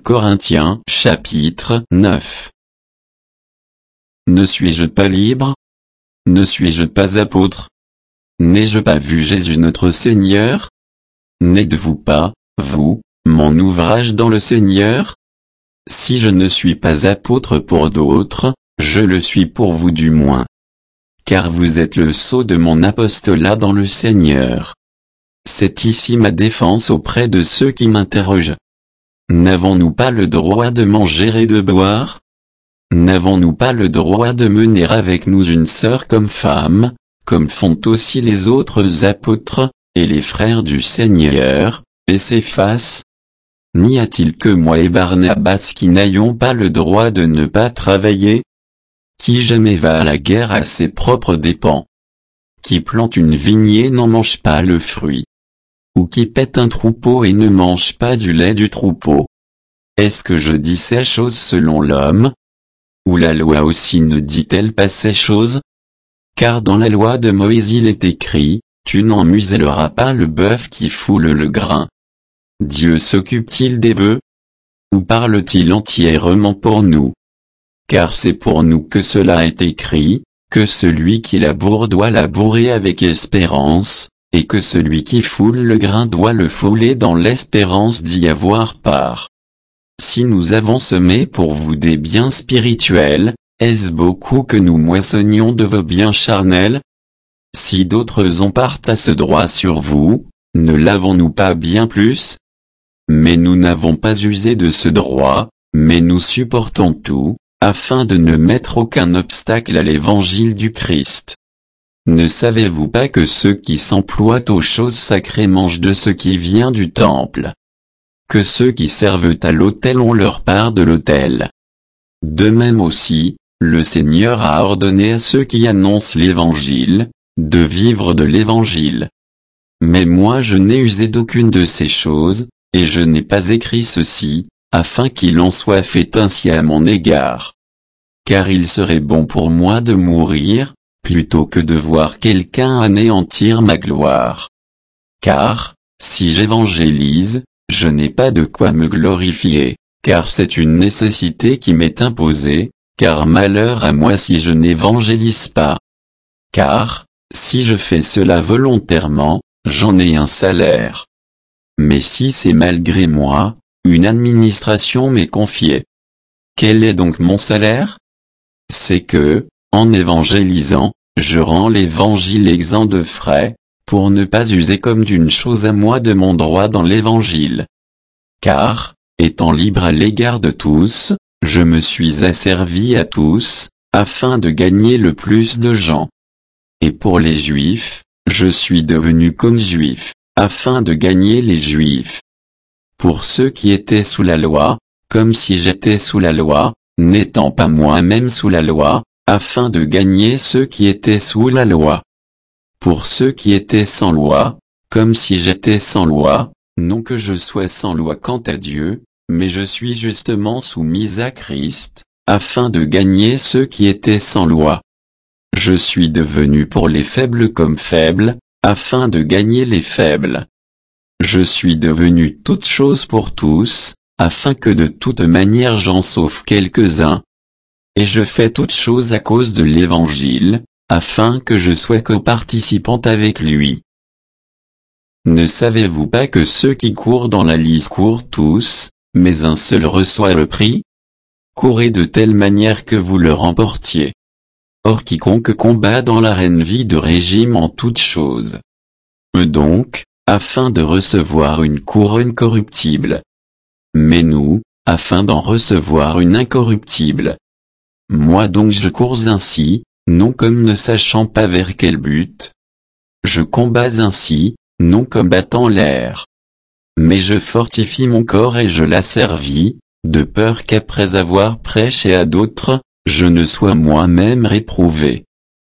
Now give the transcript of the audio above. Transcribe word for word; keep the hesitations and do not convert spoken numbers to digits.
Corinthiens chapitre neuf. Ne suis-je pas libre? Ne suis-je pas apôtre? N'ai-je pas vu Jésus notre Seigneur? N'êtes-vous pas, vous, mon ouvrage dans le Seigneur? Si je ne suis pas apôtre pour d'autres, je le suis pour vous du moins. Car vous êtes le sceau de mon apostolat dans le Seigneur. C'est ici ma défense auprès de ceux qui m'interrogent. N'avons-nous pas le droit de manger et de boire? N'avons-nous pas le droit de mener avec nous une sœur comme femme, comme font aussi les autres apôtres, et les frères du Seigneur, et Céphas? N'y a-t-il que moi et Barnabas qui n'ayons pas le droit de ne pas travailler? Qui jamais va à la guerre à ses propres dépens? Qui plante une vigne et n'en mange pas le fruit? Ou qui pète un troupeau et ne mange pas du lait du troupeau? Est-ce que je dis ces choses selon l'homme? Ou la loi aussi ne dit-elle pas ces choses? Car dans la loi de Moïse il est écrit, tu n'en muselleras pas le bœuf qui foule le grain. Dieu s'occupe-t-il des bœufs? Ou parle-t-il entièrement pour nous? Car c'est pour nous que cela est écrit, que celui qui laboure doit labourer avec espérance, et que celui qui foule le grain doit le fouler dans l'espérance d'y avoir part. Si nous avons semé pour vous des biens spirituels, est-ce beaucoup que nous moissonnions de vos biens charnels? Si d'autres ont part ce droit sur vous, ne l'avons-nous pas bien plus? Mais nous n'avons pas usé de ce droit, mais nous supportons tout, afin de ne mettre aucun obstacle à l'évangile du Christ. Ne savez-vous pas que ceux qui s'emploient aux choses sacrées mangent de ce qui vient du temple? Que ceux qui servent à l'autel ont leur part de l'autel. De même aussi, le Seigneur a ordonné à ceux qui annoncent l'Évangile, de vivre de l'Évangile. Mais moi je n'ai usé d'aucune de ces choses, et je n'ai pas écrit ceci, afin qu'il en soit fait ainsi à mon égard. Car il serait bon pour moi de mourir, plutôt que de voir quelqu'un anéantir ma gloire. Car, si j'évangélise, je n'ai pas de quoi me glorifier, car c'est une nécessité qui m'est imposée, car malheur à moi si je n'évangélise pas. Car, si je fais cela volontairement, j'en ai un salaire. Mais si c'est malgré moi, une administration m'est confiée. Quel est donc mon salaire? C'est que, en évangélisant, je rends l'évangile exempt de frais, pour ne pas user comme d'une chose à moi de mon droit dans l'évangile. Car, étant libre à l'égard de tous, je me suis asservi à tous, afin de gagner le plus de gens. Et pour les Juifs, je suis devenu comme Juif, afin de gagner les Juifs. Pour ceux qui étaient sous la loi, comme si j'étais sous la loi, n'étant pas moi-même sous la loi, afin de gagner ceux qui étaient sous la loi. Pour ceux qui étaient sans loi, comme si j'étais sans loi, non que je sois sans loi quant à Dieu, mais je suis justement soumis à Christ, afin de gagner ceux qui étaient sans loi. Je suis devenu pour les faibles comme faible, afin de gagner les faibles. Je suis devenu toute chose pour tous, afin que de toute manière j'en sauve quelques-uns. Et je fais toutes choses à cause de l'Évangile, afin que je sois coparticipant avec lui. Ne savez-vous pas que ceux qui courent dans la lice courent tous, mais un seul reçoit le prix? Courez de telle manière que vous le remportiez. Or quiconque combat dans l'arène vit de régime en toutes choses. Eux donc, afin de recevoir une couronne corruptible. Mais nous, afin d'en recevoir une incorruptible. Moi donc je cours ainsi, non comme ne sachant pas vers quel but. Je combats ainsi, non comme battant l'air. Mais je fortifie mon corps et je l'asservis, de peur qu'après avoir prêché à d'autres, je ne sois moi-même réprouvé.